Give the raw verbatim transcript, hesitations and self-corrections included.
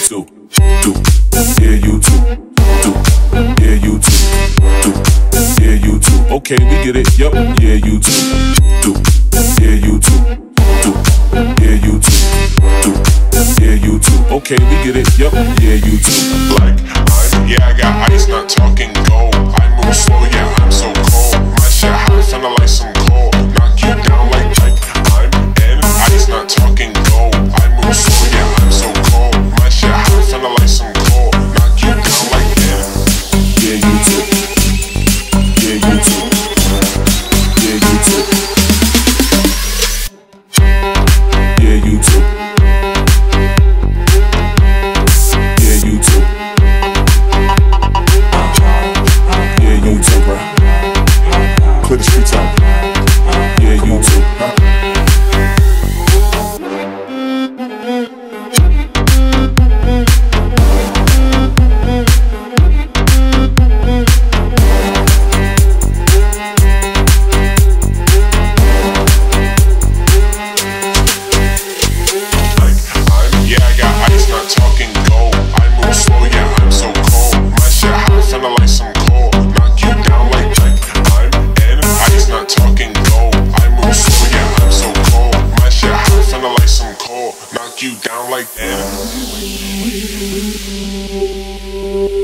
too. Do. Yeah, you too. Do. Yeah, you too. Do. Yeah, you too. Okay, we get it. Yup. Yeah, you too. Do. Yeah, you too. Do. Yeah, you too. Do. Yeah, you too. Okay, we get it. Yup. Yeah, you too. Like I'm, yeah, I got ice, not talking gold. I move slow, yeah, I'm so cold. My shit hot, finna like some coal. Knock you down like like I'm in ice, not talking gold. I move slow, yeah, I'm so cold. My shit hot, finna like some coal. Knock you down like in. Yeah, you too. Yeah, you too. Yeah, you too. Yeah, you too. Yeah, you too. Yeah, you too, bro. Clear the streets out. Yeah, you too. Like I'm, yeah, I got ice, not talking gold. I move slow, yeah, I'm so cold. My shit hot, finna like some coal. Knock you down like like I'm in ice, not talking gold. I move slow, yeah, I'm so cold. My shit hot, finna like some coal. Knock you down like in.